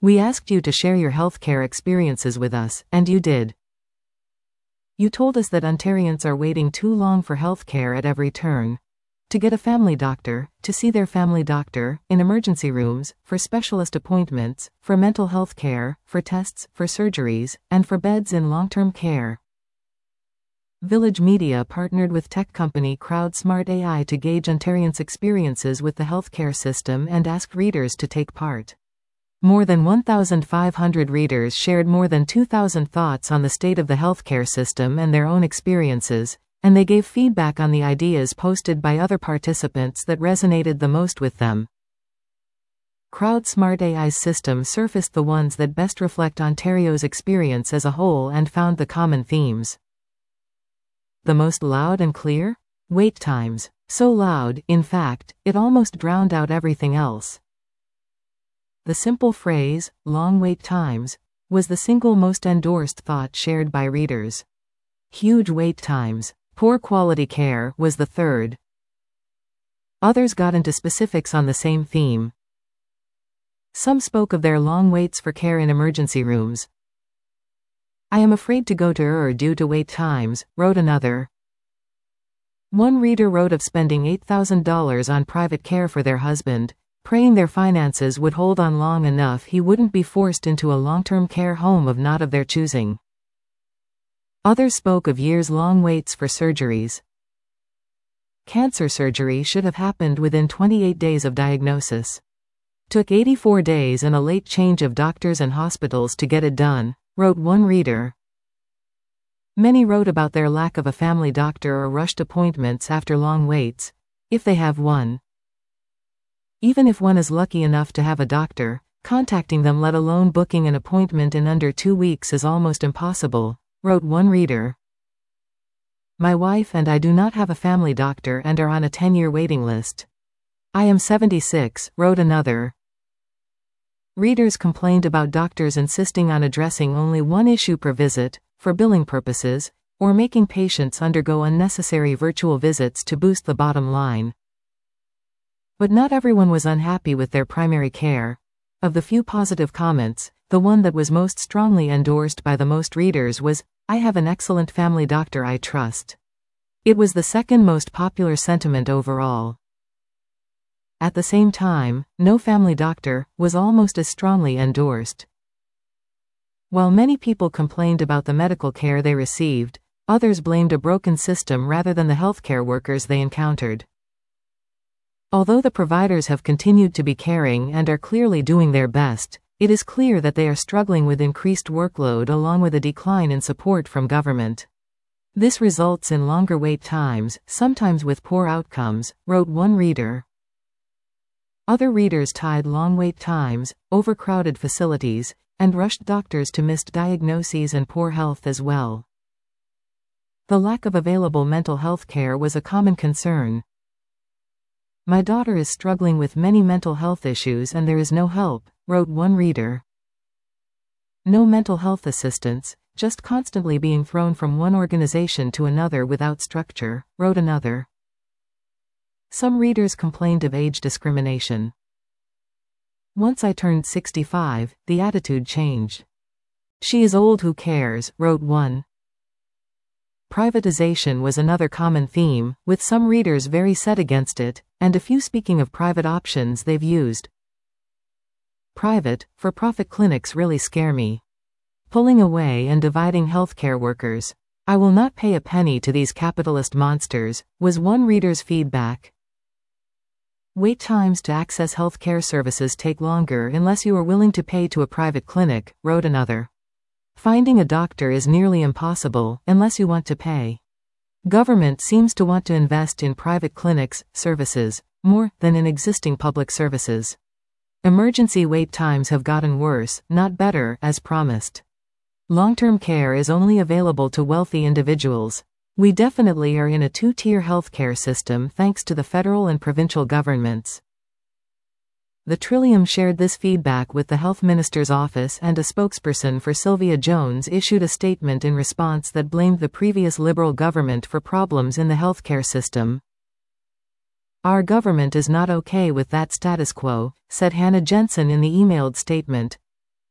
We asked you to share your healthcare experiences with us, and you did. You told us that Ontarians are waiting too long for healthcare at every turn. To get a family doctor, to see their family doctor, in emergency rooms, for specialist appointments, for mental health care, for tests, for surgeries, and for beds in long-term care. Village Media partnered with tech company CrowdSmart AI to gauge Ontarians' experiences with the healthcare system and asked readers to take part. More than 1,500 readers shared more than 2,000 thoughts on the state of the healthcare system and their own experiences, and they gave feedback on the ideas posted by other participants that resonated the most with them. CrowdSmart AI's system surfaced the ones that best reflect Ontario's experience as a whole and found the common themes. The most loud and clear? Wait times. So loud, in fact, it almost drowned out everything else. The simple phrase, long wait times, was the single most endorsed thought shared by readers. Huge wait times. Poor quality care was the third. Others got into specifics on the same theme. Some spoke of their long waits for care in emergency rooms. I am afraid to go to due to wait times, wrote another. One reader wrote of spending $8,000 on private care for their husband, praying their finances would hold on long enough he wouldn't be forced into a long-term care home of not of their choosing. Others spoke of years-long waits for surgeries. Cancer surgery should have happened within 28 days of diagnosis. Took 84 days and a late change of doctors and hospitals to get it done, wrote one reader. Many wrote about their lack of a family doctor or rushed appointments after long waits, if they have one. Even if one is lucky enough to have a doctor, contacting them, let alone booking an appointment in under 2 weeks, is almost impossible, wrote one reader. My wife and I do not have a family doctor and are on a 10-year waiting list. I am 76, wrote another. Readers complained about doctors insisting on addressing only one issue per visit, for billing purposes, or making patients undergo unnecessary virtual visits to boost the bottom line. But not everyone was unhappy with their primary care. Of the few positive comments, the one that was most strongly endorsed by the most readers was, I have an excellent family doctor I trust. It was the second most popular sentiment overall. At the same time, no family doctor was almost as strongly endorsed. While many people complained about the medical care they received, others blamed a broken system rather than the healthcare workers they encountered. Although the providers have continued to be caring and are clearly doing their best, it is clear that they are struggling with increased workload along with a decline in support from government. This results in longer wait times, sometimes with poor outcomes, wrote one reader. Other readers tied long wait times, overcrowded facilities, and rushed doctors to missed diagnoses and poor health as well. The lack of available mental health care was a common concern. My daughter is struggling with many mental health issues and there is no help, wrote one reader. No mental health assistance, just constantly being thrown from one organization to another without structure, wrote another. Some readers complained of age discrimination. Once I turned 65, the attitude changed. She is old, who cares, wrote one. Privatization was another common theme, with some readers very set against it, and a few speaking of private options they've used. Private, for-profit clinics really scare me. Pulling away and dividing healthcare workers. I will not pay a penny to these capitalist monsters, was one reader's feedback. Wait times to access healthcare services take longer unless you are willing to pay to a private clinic, wrote another. Finding a doctor is nearly impossible, unless you want to pay. Government seems to want to invest in private clinics, services, more than in existing public services. Emergency wait times have gotten worse, not better, as promised. Long-term care is only available to wealthy individuals. We definitely are in a two-tier healthcare system thanks to the federal and provincial governments. The Trillium shared this feedback with the Health Minister's office, and a spokesperson for Sylvia Jones issued a statement in response that blamed the previous Liberal government for problems in the healthcare system. Our government is not okay with that status quo, said Hannah Jensen in the emailed statement.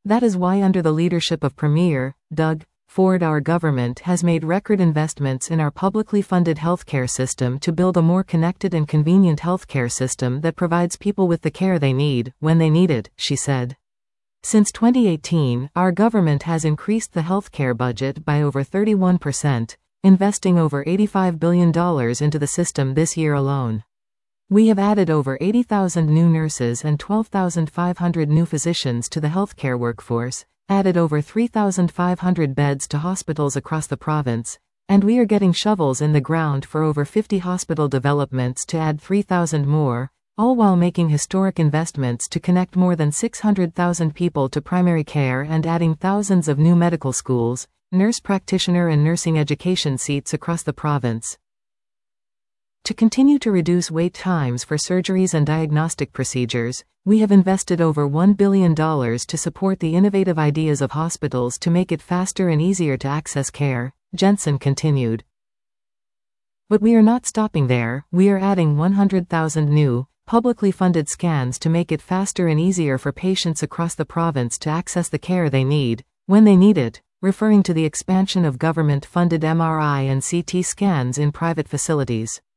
That is why under the leadership of Premier Doug Ford, our government has made record investments in our publicly funded healthcare system to build a more connected and convenient healthcare system that provides people with the care they need, when they need it, she said. Since 2018, our government has increased the healthcare budget by over 31%, investing over $85 billion into the system this year alone. We have added over 80,000 new nurses and 12,500 new physicians to the healthcare workforce, added over 3,500 beds to hospitals across the province, and we are getting shovels in the ground for over 50 hospital developments to add 3,000 more, all while making historic investments to connect more than 600,000 people to primary care and adding thousands of new medical schools, nurse practitioner and nursing education seats across the province. To continue to reduce wait times for surgeries and diagnostic procedures, we have invested over $1 billion to support the innovative ideas of hospitals to make it faster and easier to access care, Jensen continued. But we are not stopping there, we are adding 100,000 new, publicly funded scans to make it faster and easier for patients across the province to access the care they need, when they need it, referring to the expansion of government-funded MRI and CT scans in private facilities.